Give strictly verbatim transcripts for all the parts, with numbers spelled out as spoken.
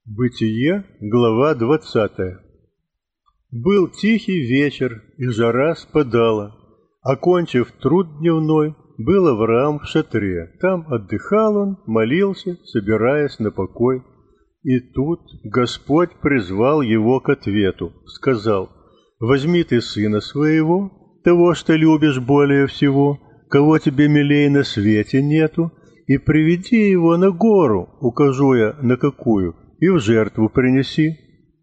Бытие, глава двадцатая. Был тихий вечер, и жара спадала. Окончив труд дневной, был Авраам в шатре. Там отдыхал он, молился, собираясь на покой. И тут Господь призвал его к ответу. Сказал: «Возьми ты сына своего, того, что любишь более всего, кого тебе милей на свете нету, и приведи его на гору, укажу я на какую, и в жертву принеси».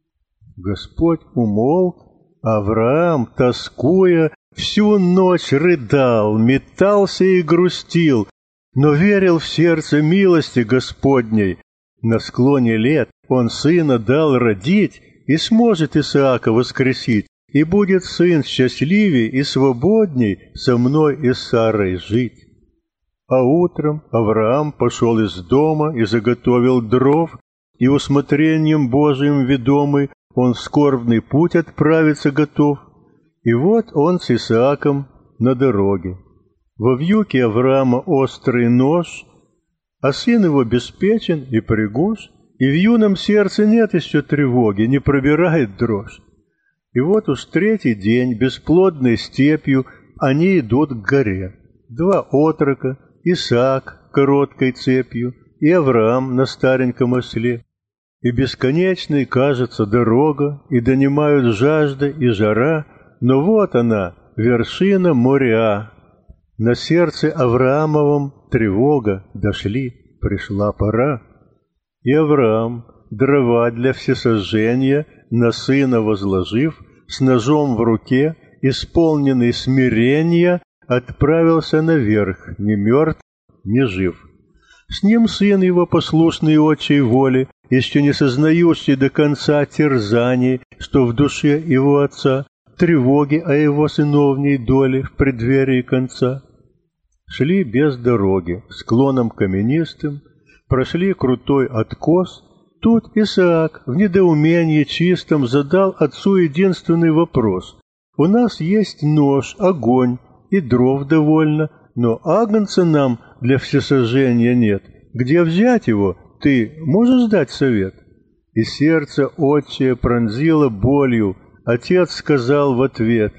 Господь умолк, Авраам, тоскуя, всю ночь рыдал, метался и грустил, но верил в сердце милости Господней. На склоне лет он сына дал родить, и сможет Исаака воскресить, и будет сын счастливей и свободней со мной и Сарой жить. А утром Авраам пошел из дома и заготовил дров, и усмотрением Божиим ведомый он в скорбный путь отправиться готов. И вот он с Исааком на дороге. Во вьюке Авраама острый нож, а сын его беспечен и пригож, и в юном сердце нет еще тревоги, не пробирает дрожь. И вот уж третий день бесплодной степью они идут к горе. Два отрока, Исаак короткой цепью и Авраам на стареньком осле. И бесконечной кажется дорога, и донимают жажда и жара, но вот она, вершина Мориа. На сердце Авраамовом тревога, дошли, пришла пора. И Авраам, дрова для всесожжения, на сына возложив, с ножом в руке, исполненный смирения, отправился наверх, не мертв, не жив. С ним сын его, послушный отчей воле, еще не сознающий до конца терзаний, что в душе его отца, тревоги о его сыновней доле в преддверии конца. Шли без дороги, склоном каменистым, прошли крутой откос. Тут Исаак в недоумении чистом задал отцу единственный вопрос. «У нас есть нож, огонь и дров довольно, но агнца нам для всесожжения нет. Где взять его? Ты можешь дать совет?» И сердце отчее пронзило болью. Отец сказал в ответ: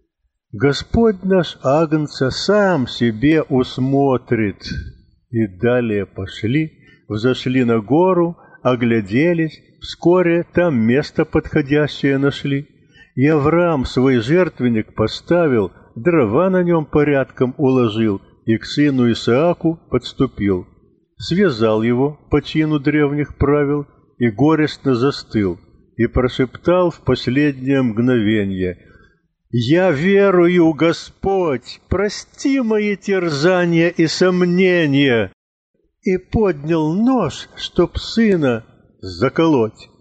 «Господь наш агнца сам себе усмотрит». И далее пошли, взошли на гору, огляделись, вскоре там место подходящее нашли. И Авраам свой жертвенник поставил, дрова на нем порядком уложил, и к сыну Исааку подступил. Связал его по чину древних правил и горестно застыл, и прошептал в последнее мгновенье: «Я верую, Господь, прости мои терзания и сомнения!» И поднял нож, чтоб сына заколоть.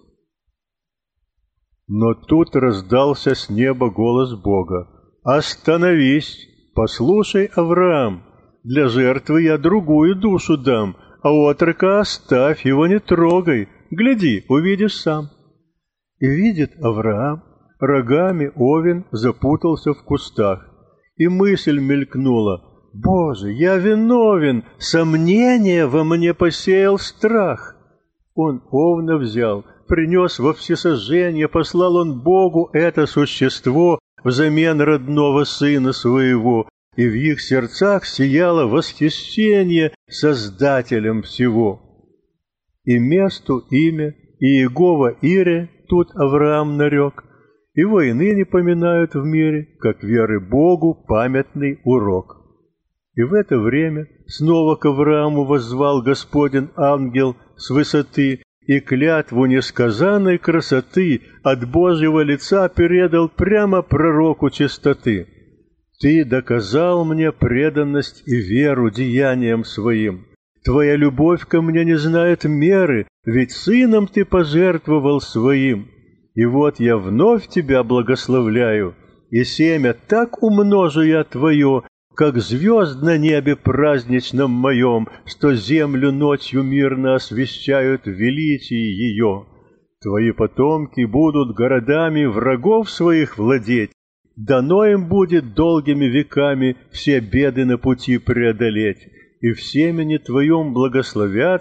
Но тут раздался с неба голос Бога: «Остановись, послушай, Авраам, для жертвы я другую душу дам, а отрока оставь, его не трогай, гляди, увидишь сам». И видит Авраам, рогами овен запутался в кустах, и мысль мелькнула: «Боже, я виновен, сомнение во мне посеял страх». Он овна взял, принес во всесожжение, послал он Богу это существо взамен родного сына своего, и в их сердцах сияло восхищение Создателем всего. И месту имя Иегова Ире тут Авраам нарек, и войны не поминают в мире, как веры Богу памятный урок. И в это время снова к Аврааму воззвал Господень ангел с высоты, и клятву несказанной красоты от Божьего лица передал прямо пророку чистоты. «Ты доказал мне преданность и веру деянием своим. Твоя любовь ко мне не знает меры, ведь сыном ты пожертвовал своим. И вот я вновь тебя благословляю, и семя так умножу я твое, как звезд на небе праздничном моем, что землю ночью мирно освещают в величии ее. Твои потомки будут городами врагов своих владеть, дано им будет долгими веками все беды на пути преодолеть, и в семени твоем благословятся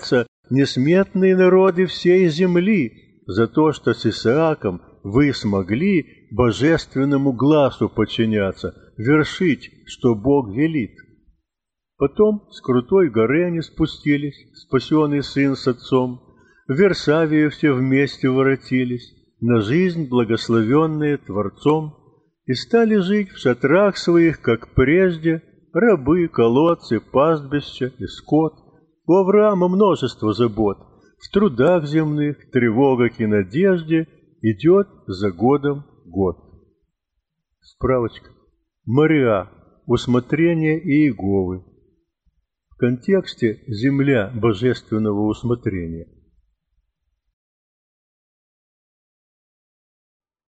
несметные народы всей земли, за то, что с Исааком вы смогли божественному глазу подчиняться, вершить, что Бог велит. Потом с крутой горы они спустились, спасенный сын с отцом, в Версавию все вместе воротились, на жизнь благословенные Творцом, и стали жить в шатрах своих, как прежде, рабы, колодцы, пастбища и скот. У Авраама множество забот, в трудах земных, тревогах и надежде идет за годом год. Справочка. Моря. Усмотрение Иеговы. В контексте «земля божественного усмотрения»